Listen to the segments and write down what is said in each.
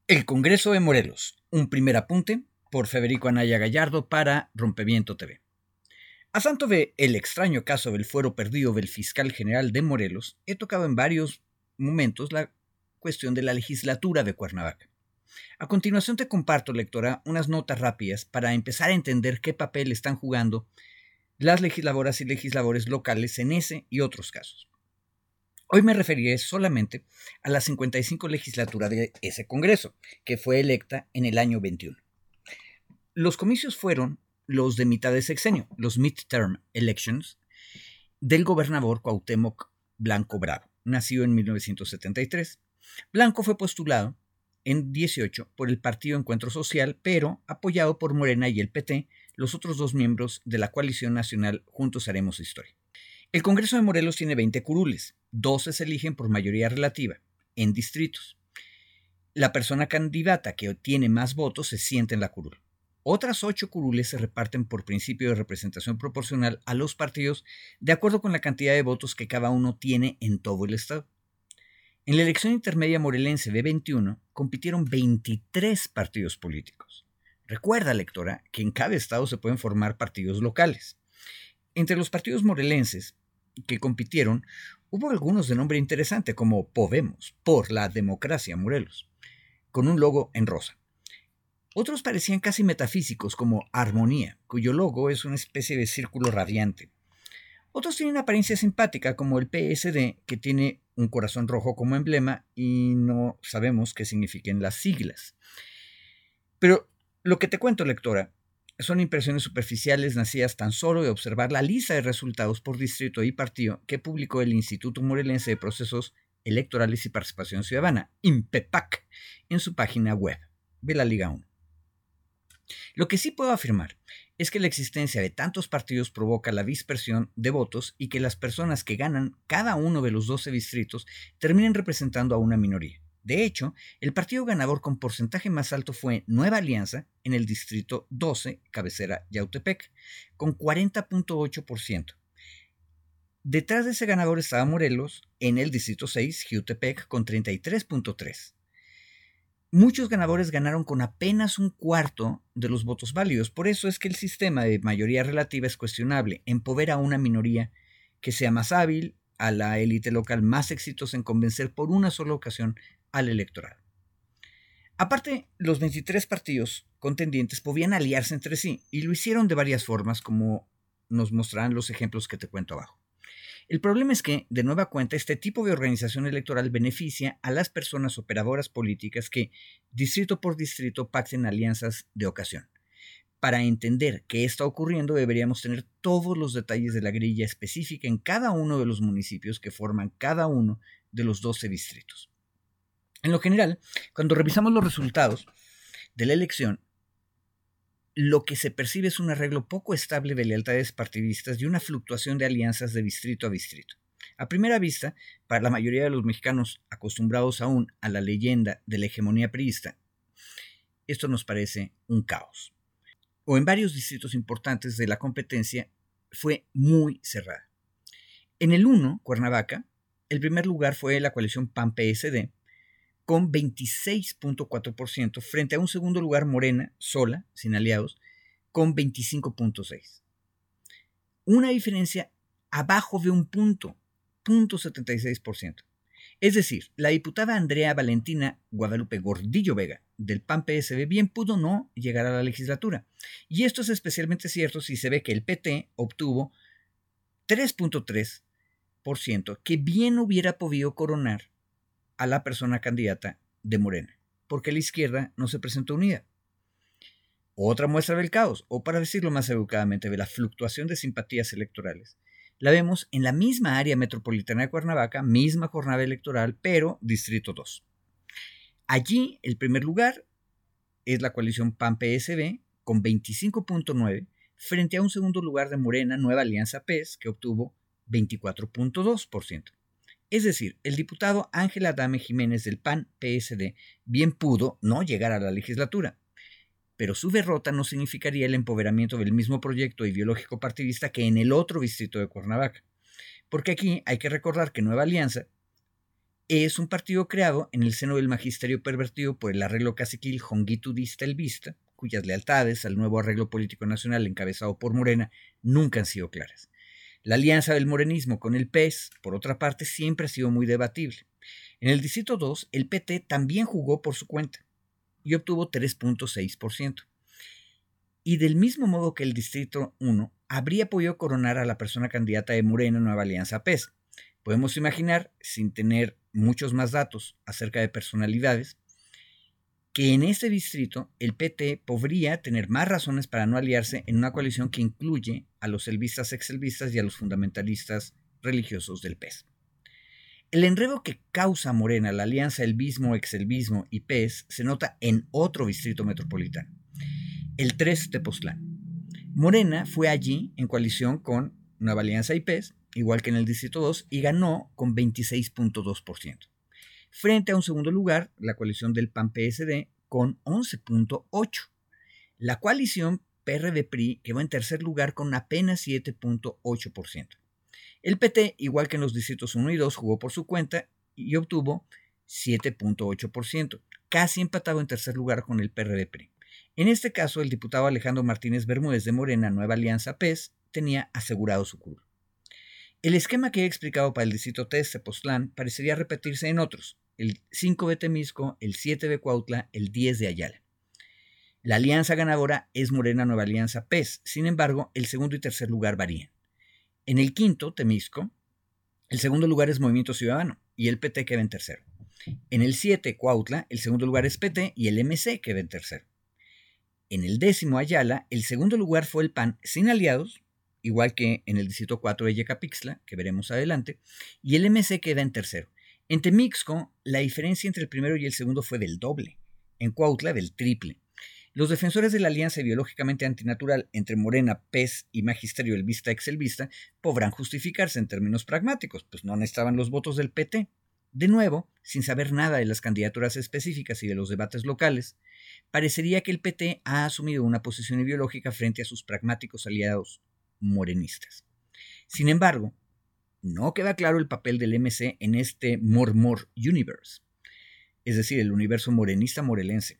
El Congreso de Morelos, un primer apunte por Federico Anaya Gallardo para Rompeviento TV. A santo de el extraño caso del fuero perdido del fiscal general de Morelos, he tocado en varios momentos la cuestión de la legislatura de Cuernavaca. A continuación te comparto, lectora, unas notas rápidas para empezar a entender qué papel están jugando las legisladoras y legisladores locales en ese y otros casos. Hoy me referiré solamente a la 55 legislatura de ese Congreso, que fue electa en el año 21. Los comicios fueron los de mitad de sexenio, los midterm elections, del gobernador Cuauhtémoc Blanco Bravo, nacido en 1973. Blanco fue postulado en 18 por el Partido Encuentro Social, pero apoyado por Morena y el PT, los otros dos miembros de la coalición nacional Juntos Haremos Historia. El Congreso de Morelos tiene 20 curules, 12 se eligen por mayoría relativa, en distritos. La persona candidata que obtiene más votos se sienta en la curul. Otras 8 curules se reparten por principio de representación proporcional a los partidos de acuerdo con la cantidad de votos que cada uno tiene en todo el estado. En la elección intermedia morelense de 21 compitieron 23 partidos políticos. Recuerda, lectora, que en cada estado se pueden formar partidos locales. Entre los partidos morelenses que compitieron, hubo algunos de nombre interesante como Podemos, por la democracia Morelos, con un logo en rosa. Otros parecían casi metafísicos como Armonía, cuyo logo es una especie de círculo radiante. Otros tienen apariencia simpática como el PSD, que tiene un corazón rojo como emblema y no sabemos qué signifiquen las siglas. Pero lo que te cuento, lectora, son impresiones superficiales nacidas tan solo de observar la lista de resultados por distrito y partido que publicó el Instituto Morelense de Procesos Electorales y Participación Ciudadana, INPEPAC, en su página web de la Liga 1. Lo que sí puedo afirmar es que la existencia de tantos partidos provoca la dispersión de votos y que las personas que ganan cada uno de los 12 distritos terminen representando a una minoría. De hecho, el partido ganador con porcentaje más alto fue Nueva Alianza en el distrito 12, cabecera Yautepec, con 40.8%. Detrás de ese ganador estaba Morelos en el distrito 6, Jiutepec, con 33.3%. Muchos ganadores ganaron con apenas un cuarto de los votos válidos. Por eso es que el sistema de mayoría relativa es cuestionable. Empodera a una minoría que sea más hábil, a la élite local más exitosa en convencer por una sola ocasión al electorado. Aparte, los 23 partidos contendientes podían aliarse entre sí y lo hicieron de varias formas, como nos mostrarán los ejemplos que te cuento abajo. El problema es que, de nueva cuenta, este tipo de organización electoral beneficia a las personas operadoras políticas que, distrito por distrito, pacten alianzas de ocasión. Para entender qué está ocurriendo, deberíamos tener todos los detalles de la grilla específica en cada uno de los municipios que forman cada uno de los 12 distritos. En lo general, cuando revisamos los resultados de la elección, lo que se percibe es un arreglo poco estable de lealtades partidistas y una fluctuación de alianzas de distrito a distrito. A primera vista, para la mayoría de los mexicanos acostumbrados aún a la leyenda de la hegemonía priista, esto nos parece un caos. O en varios distritos importantes de la competencia fue muy cerrada. En el 1, Cuernavaca, el primer lugar fue la coalición PAN-PSD, con 26.4% frente a un segundo lugar Morena, sola, sin aliados, con 25.6%. Una diferencia abajo de un punto, 0.76%. Es decir, la diputada Andrea Valentina Guadalupe Gordillo Vega, del PAN-PSB, bien pudo no llegar a la legislatura. Y esto es especialmente cierto si se ve que el PT obtuvo 3.3%, que bien hubiera podido coronar a la persona candidata de Morena, porque la izquierda no se presentó unida. Otra muestra del caos, o para decirlo más educadamente, de la fluctuación de simpatías electorales, la vemos en la misma área metropolitana de Cuernavaca, misma jornada electoral, pero distrito 2. Allí, el primer lugar es la coalición PAN-PSB, con 25.9%, frente a un segundo lugar de Morena, Nueva Alianza PES, que obtuvo 24.2%. Es decir, el diputado Ángel Adame Jiménez del PAN-PSD bien pudo no llegar a la legislatura, pero su derrota no significaría el empoderamiento del mismo proyecto ideológico partidista que en el otro distrito de Cuernavaca, porque aquí hay que recordar que Nueva Alianza es un partido creado en el seno del magisterio pervertido por el arreglo caciquil Honguito Distelvista, cuyas lealtades al nuevo arreglo político nacional encabezado por Morena nunca han sido claras. La alianza del morenismo con el PES, por otra parte, siempre ha sido muy debatible. En el Distrito 2, el PT también jugó por su cuenta y obtuvo 3.6%. Y del mismo modo que el Distrito 1, habría podido coronar a la persona candidata de Morena Nueva Alianza PES. Podemos imaginar, sin tener muchos más datos acerca de personalidades, que en este distrito el PT podría tener más razones para no aliarse en una coalición que incluye a los selvistas, exselvistas y a los fundamentalistas religiosos del PES. El enredo que causa Morena la alianza elvismo, exelvismo y PES se nota en otro distrito metropolitano, el 3 Tepoztlán. Morena fue allí en coalición con Nueva Alianza y PES, igual que en el Distrito 2, y ganó con 26.2%. Frente a un segundo lugar, la coalición del PAN-PSD, con 11.8%. La coalición PRD-PRI quedó en tercer lugar con apenas 7.8%. El PT, igual que en los distritos 1 y 2, jugó por su cuenta y obtuvo 7.8%, casi empatado en tercer lugar con el PRD-PRI. En este caso, el diputado Alejandro Martínez Bermúdez de Morena Nueva Alianza PES tenía asegurado su curul. El esquema que he explicado para el distrito 3 Tepoztlán parecería repetirse en otros, el 5 de Temisco, el 7 de Cuautla, el 10 de Ayala. La alianza ganadora es Morena Nueva Alianza PES, sin embargo, el segundo y tercer lugar varían. En el quinto, Temisco, el segundo lugar es Movimiento Ciudadano y el PT queda en tercero. En el 7, Cuautla, el segundo lugar es PT y el MC queda en tercero. En el 10º, Ayala, el segundo lugar fue el PAN sin aliados, igual que en el distrito 4 de Yecapixtla, que veremos adelante, y el MC queda en tercero. En Temixco, la diferencia entre el primero y el segundo fue del doble, en Cuautla del triple. Los defensores de la alianza ideológicamente antinatural entre Morena, PES y Magisterio Elvista Exelvista podrán justificarse en términos pragmáticos, pues no necesitaban los votos del PT. De nuevo, sin saber nada de las candidaturas específicas y de los debates locales, parecería que el PT ha asumido una posición ideológica frente a sus pragmáticos aliados morenistas. Sin embargo, no queda claro el papel del MC en este More Universe, es decir, el universo morenista morelense.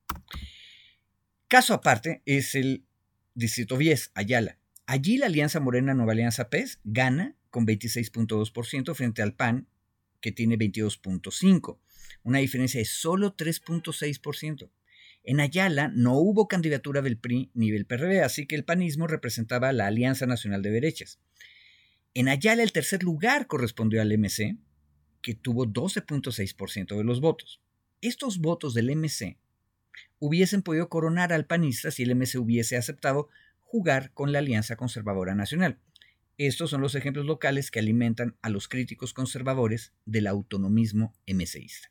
Caso aparte es el Distrito 10, Ayala. Allí la Alianza Morena Nueva Alianza PES gana con 26.2% frente al PAN, que tiene 22.5%, una diferencia de solo 3.6%. En Ayala no hubo candidatura del PRI ni del PRD, así que el panismo representaba la Alianza Nacional de Derechas. En Ayala el tercer lugar correspondió al MC, que tuvo 12.6% de los votos. Estos votos del MC hubiesen podido coronar al panista si el MC hubiese aceptado jugar con la Alianza Conservadora Nacional. Estos son los ejemplos locales que alimentan a los críticos conservadores del autonomismo MCista.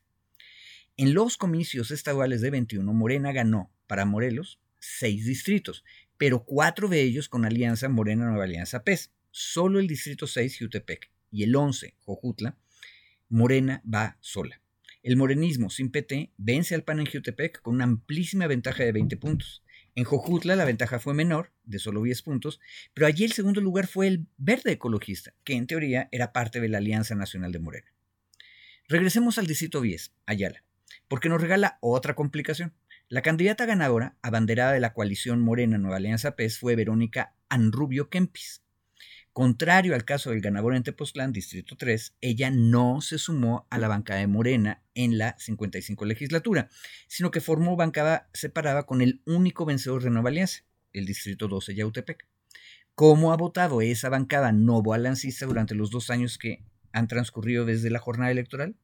En los comicios estaduales de 21, Morena ganó para Morelos 6 distritos, pero 4 de ellos con alianza Morena Nueva Alianza PES. Solo el distrito 6, Jutepec, y el 11, Jojutla, Morena va sola. El morenismo sin PT vence al PAN en Jutepec con una amplísima ventaja de 20 puntos. En Jojutla la ventaja fue menor, de solo 10 puntos, pero allí el segundo lugar fue el Verde Ecologista, que en teoría era parte de la Alianza Nacional de Morena. Regresemos al distrito 10, Ayala, porque nos regala otra complicación. La candidata ganadora, abanderada de la coalición Morena Nueva Alianza PES, fue Verónica Anrubio Kempis. Contrario al caso del ganador en Tepoztlán, Distrito 3, ella no se sumó a la bancada de Morena en la 55 legislatura, sino que formó bancada separada con el único vencedor de Nueva Alianza, el Distrito 12 Yautepec. ¿Cómo ha votado esa bancada novoalancista durante los 2 años que han transcurrido desde la jornada electoral?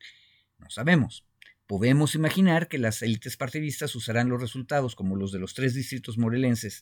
No sabemos. Podemos imaginar que las élites partidistas usarán los resultados como los de los 3 distritos morelenses,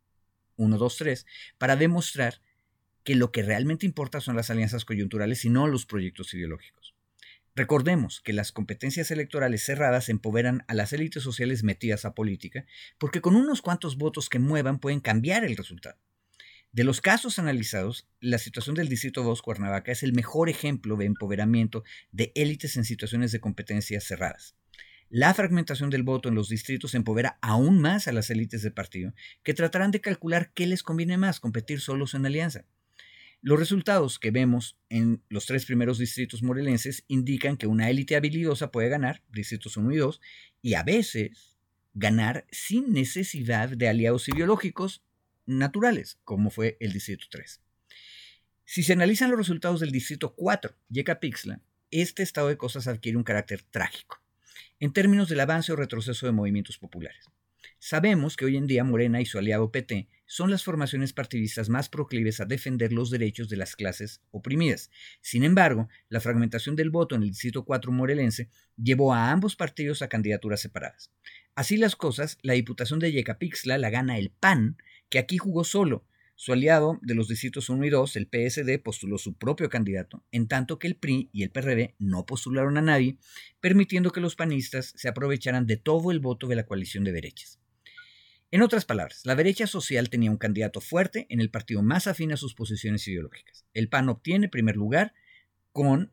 1, 2, 3, para demostrar que lo que realmente importa son las alianzas coyunturales y no los proyectos ideológicos. Recordemos que las competencias electorales cerradas empoderan a las élites sociales metidas a política, porque con unos cuantos votos que muevan pueden cambiar el resultado. De los casos analizados, la situación del Distrito 2 Cuernavaca es el mejor ejemplo de empoderamiento de élites en situaciones de competencias cerradas. La fragmentación del voto en los distritos empodera aún más a las élites de partido, que tratarán de calcular qué les conviene más, competir solos en alianza. Los resultados que vemos en los 3 primeros distritos morelenses indican que una élite habilidosa puede ganar, distritos 1 y 2, y a veces ganar sin necesidad de aliados ideológicos naturales, como fue el distrito 3. Si se analizan los resultados del distrito 4, Yecapixtla, este estado de cosas adquiere un carácter trágico, en términos del avance o retroceso de movimientos populares. Sabemos que hoy en día Morena y su aliado PT son las formaciones partidistas más proclives a defender los derechos de las clases oprimidas. Sin embargo, la fragmentación del voto en el distrito 4 morelense llevó a ambos partidos a candidaturas separadas. Así las cosas, la diputación de Yecapixtla la gana el PAN, que aquí jugó solo. Su aliado de los distritos 1 y 2, el PSD, postuló su propio candidato, en tanto que el PRI y el PRD no postularon a nadie, permitiendo que los panistas se aprovecharan de todo el voto de la coalición de derechas. En otras palabras, la derecha social tenía un candidato fuerte en el partido más afín a sus posiciones ideológicas. El PAN obtiene primer lugar con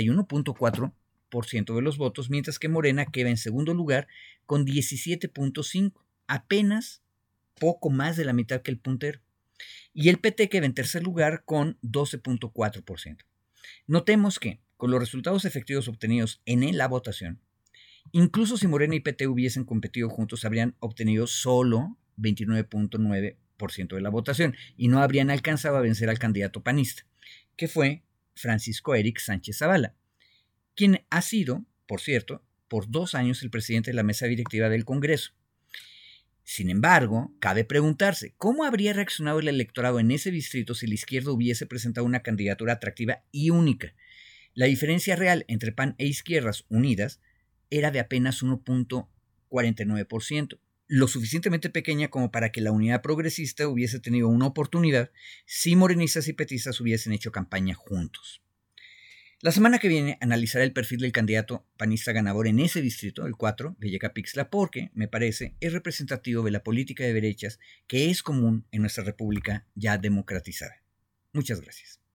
31.4% de los votos, mientras que Morena queda en segundo lugar con 17.5%, apenas poco más de la mitad que el puntero. Y el PT queda en tercer lugar con 12.4%. Notemos que, con los resultados efectivos obtenidos en la votación, incluso si Morena y PT hubiesen competido juntos, habrían obtenido solo 29.9% de la votación y no habrían alcanzado a vencer al candidato panista, que fue Francisco Eric Sánchez Zavala, quien ha sido, por cierto, por 2 años el presidente de la mesa directiva del Congreso. Sin embargo, cabe preguntarse, ¿cómo habría reaccionado el electorado en ese distrito si la izquierda hubiese presentado una candidatura atractiva y única? La diferencia real entre PAN e izquierdas unidas era de apenas 1.49%, lo suficientemente pequeña como para que la unidad progresista hubiese tenido una oportunidad si morenistas y petistas hubiesen hecho campaña juntos. La semana que viene analizaré el perfil del candidato panista ganador en ese distrito, el 4, de Yecapixtla, porque, me parece, es representativo de la política de derechas que es común en nuestra república ya democratizada. Muchas gracias.